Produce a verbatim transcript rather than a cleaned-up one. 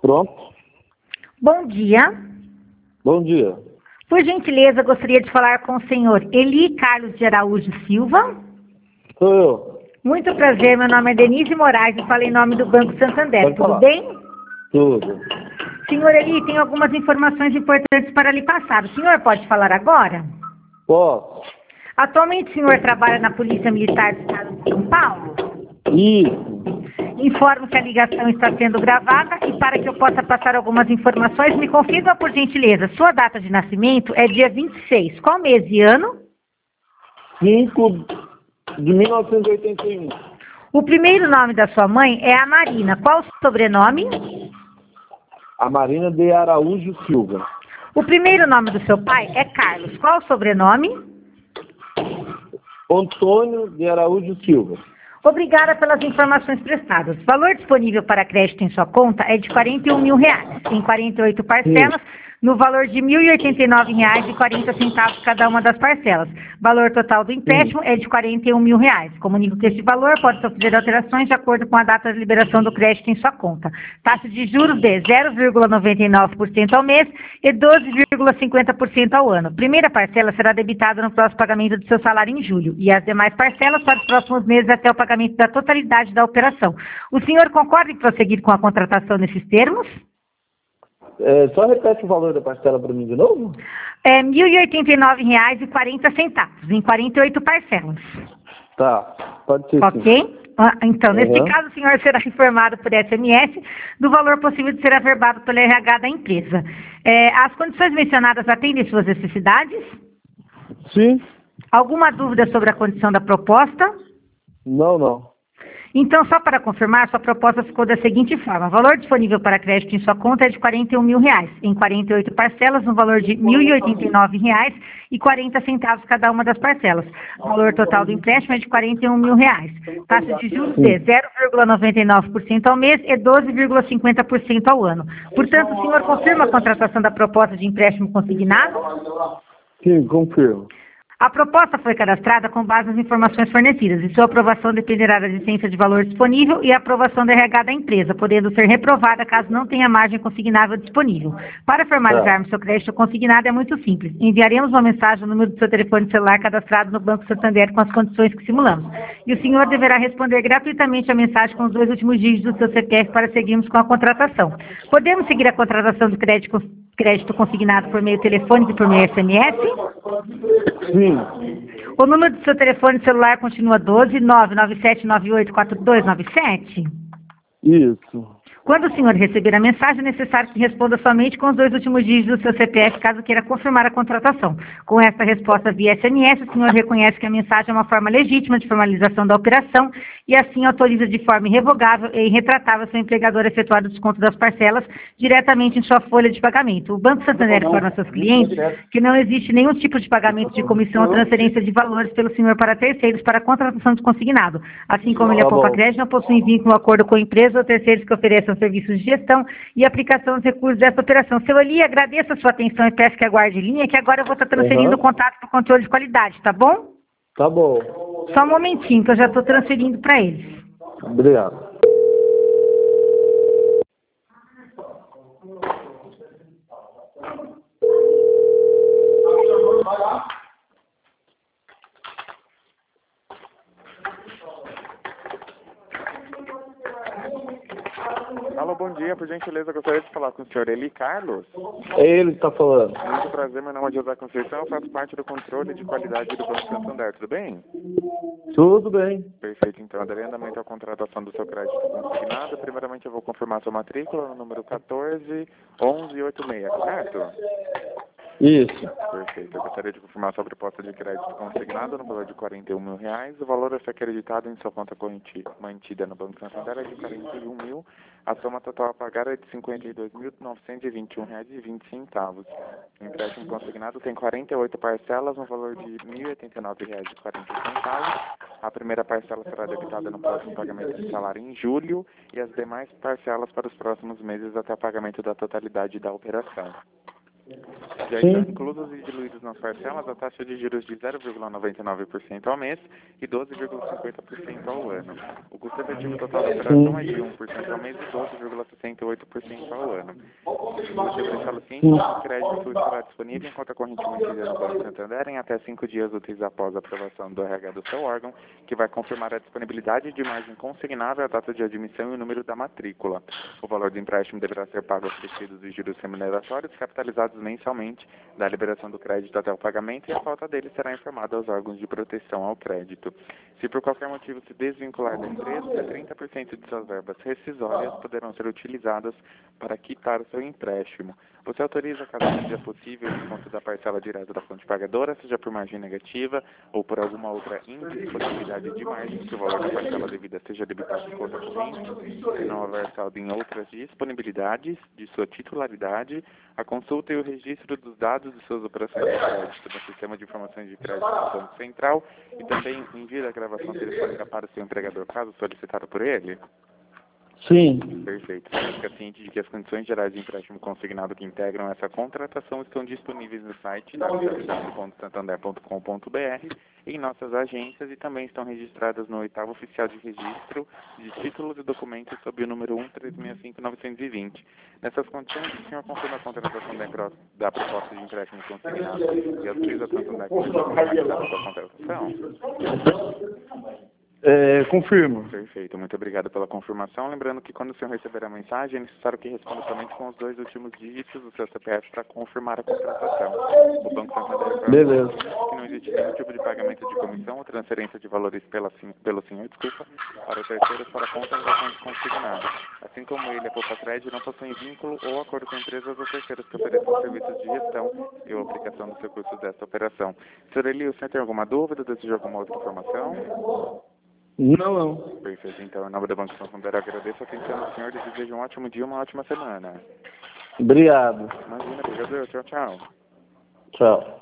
Pronto. Bom dia. Bom dia. Por gentileza, gostaria de falar com o senhor Eli Carlos de Araújo Silva. Sou eu. Muito prazer, meu nome é Denise Moraes e falo em nome do Banco Santander. Pode Tudo falar. bem? Tudo. Senhor Eli, tem algumas informações importantes para lhe passar. O senhor pode falar agora? Posso? Atualmente o senhor trabalha na Polícia Militar do Estado de São Paulo? Isso. Informo que a ligação está sendo gravada e para que eu possa passar algumas informações, me confirma por gentileza. Sua data de nascimento é dia vinte e seis. Qual mês e ano? cinco de mil novecentos e oitenta e um. O primeiro nome da sua mãe é a Marina. Qual o sobrenome? A Marina de Araújo Silva. O primeiro nome do seu pai é Carlos. Qual o sobrenome? Antônio de Araújo Silva. Obrigada pelas informações prestadas. O valor disponível para crédito em sua conta é de quarenta e um mil reais, em quarenta e oito parcelas, no valor de mil e oitenta e nove reais e quarenta centavos cada uma das parcelas. Valor total do empréstimo é de quarenta e um mil reais. Comunico que este valor pode sofrer alterações de acordo com a data de liberação do crédito em sua conta. Taxa de juros de zero vírgula noventa e nove por cento ao mês e doze vírgula cinquenta por cento ao ano. Primeira parcela será debitada no próximo pagamento do seu salário em julho e as demais parcelas para os próximos meses até o pagamento da totalidade da operação. O senhor concorda em prosseguir com a contratação nesses termos? É, só repete o valor da parcela para mim de novo? É mil e oitenta e nove reais e quarenta centavos, em quarenta e oito parcelas. Tá, pode ser sim. Ok? Ah, Então, neste Uhum. caso, o senhor será informado por S M S do valor possível de ser averbado pelo R H da empresa. É, as condições mencionadas atendem suas necessidades? Sim? Alguma dúvida sobre a condição da proposta? Não, não. Então, só para confirmar, sua proposta ficou da seguinte forma. O valor disponível para crédito em sua conta é de quarenta e um mil reais, em quarenta e oito parcelas, no valor de mil e oitenta e nove reais e quarenta centavos cada uma das parcelas. O valor total do empréstimo é de quarenta e um mil reais. Taxa de juros de zero vírgula noventa e nove por cento ao mês e doze vírgula cinquenta por cento ao ano. Portanto, o senhor confirma a contratação da proposta de empréstimo consignado? Sim, confirmo. A proposta foi cadastrada com base nas informações fornecidas e sua aprovação dependerá da existência de valor disponível e a aprovação do R H da empresa, podendo ser reprovada caso não tenha margem consignável disponível. Para formalizarmos seu crédito consignado é muito simples. Enviaremos uma mensagem no número do seu telefone celular cadastrado no Banco Santander com as condições que simulamos. E o senhor deverá responder gratuitamente a mensagem com os dois últimos dígitos do seu C P F para seguirmos com a contratação. Podemos seguir a contratação do crédito, crédito consignado por meio telefônico e por meio S M S? Sim. O número do seu telefone celular continua doze, nove nove sete nove oito quatro dois nove sete? Isso. Quando o senhor receber a mensagem, é necessário que responda somente com os dois últimos dígitos do seu C P F, caso queira confirmar a contratação. Com esta resposta via S M S, o senhor reconhece que a mensagem é uma forma legítima de formalização da operação e assim autoriza de forma irrevogável e irretratável seu empregador a efetuar o desconto das parcelas diretamente em sua folha de pagamento. O Banco Santander informa a seus clientes que não existe nenhum tipo de pagamento de comissão ou transferência de valores pelo senhor para terceiros para a contratação de consignado. Assim como ele Tá apoupa bom. crédito, não possui vínculo ou acordo com a empresa ou terceiros que ofereçam serviços de gestão e aplicação dos recursos dessa operação. Seu Eli, agradeço a sua atenção e peço que aguarde linha, que agora eu vou estar transferindo Uhum. o contato para o controle de qualidade, tá bom? Tá bom. Só um momentinho, que eu já estou transferindo para eles. Obrigado. Alô, bom dia. Por gentileza, gostaria de falar com o senhor Eli Carlos. É ele que está falando. Muito prazer, meu nome é José Conceição, eu faço parte do controle de qualidade do Banco Santander, tudo bem? Tudo bem. Perfeito, então, darei andamento à contratação do seu crédito consignado. Primeiramente, eu vou confirmar sua matrícula no número quatorze onze oitenta e seis, correto? Isso. Perfeito, eu gostaria de confirmar sua proposta de crédito consignado no valor de quarenta e um mil reais. O valor a ser acreditado em sua conta corrente mantida no Banco Santander é de quarenta e um mil. A soma total a pagar é de cinquenta e dois mil novecentos e vinte e um reais e vinte centavos. O empréstimo consignado tem quarenta e oito parcelas no valor de mil e oitenta e nove reais e quarenta centavos. A primeira parcela será debitada no próximo pagamento de salário em julho e as demais parcelas para os próximos meses até o pagamento da totalidade da operação. Já Sim. estão inclusos e diluídos nas parcelas a taxa de juros de zero vírgula noventa e nove por cento ao mês e doze vírgula cinquenta por cento ao ano. O custo efetivo total da operação é de um por cento ao mês e doze vírgula sessenta e oito por cento ao ano. Você deixá-lo ciente que o crédito estará disponível em conta corrente mantida no Banco Santander em até cinco dias úteis após a aprovação do R H do seu órgão, que vai confirmar a disponibilidade de margem consignável, a data de admissão e o número da matrícula. O valor do empréstimo deverá ser pago aos tecidos e juros remuneratórios capitalizados mensalmente da liberação do crédito até o pagamento, e a falta dele será informada aos órgãos de proteção ao crédito. Se por qualquer motivo se desvincular da empresa, trinta por cento de suas verbas rescisórias poderão ser utilizadas para quitar o seu empréstimo. Você autoriza, caso seja possível, o desconto da parcela direta da fonte pagadora, seja por margem negativa ou por alguma outra indisponibilidade de margem, que o valor da parcela devida seja debitado em conta corrente, se não houver saldo em outras disponibilidades de sua titularidade, a consulta e o registro dos dados de suas operações de crédito no Sistema de Informações de Crédito do Banco Central e também envie a gravação telefônica para o seu empregador, caso solicitado por ele? Sim. Perfeito. Você fica ciente de que as condições gerais de empréstimo consignado que integram essa contratação estão disponíveis no site w w w ponto santander ponto com ponto b r, em nossas agências, e também estão registradas no oitavo oficial de registro de títulos e documentos sob o número um três seis cinco nove dois zero. Nessas condições, o senhor confirma a contratação da, da proposta de empréstimo consignado e autoriza a Santander com a sua contratação? É, confirmo. Perfeito, muito obrigado pela confirmação. Lembrando que quando o senhor receber a mensagem, é necessário que responda somente com os dois últimos dígitos do seu C P F para confirmar a contratação. O Banco Santander Beleza. que não existe nenhum tipo de pagamento de comissão ou transferência de valores pela, pelo senhor, desculpa, para terceiros para contratação de consignado. Assim como ele, a Poupa-Crédito não possui vínculo ou acordo com empresas ou terceiros que ofereçam serviços de gestão e ou aplicação dos recursos desta operação. senhor Eli, o senhor tem alguma dúvida, deseja alguma outra informação? Não, não. Perfeito, então, em nome do Banco Santander, agradeço a atenção do senhor e desejo um ótimo dia e uma ótima semana. Obrigado. Imagina, obrigado, tchau, tchau. Tchau.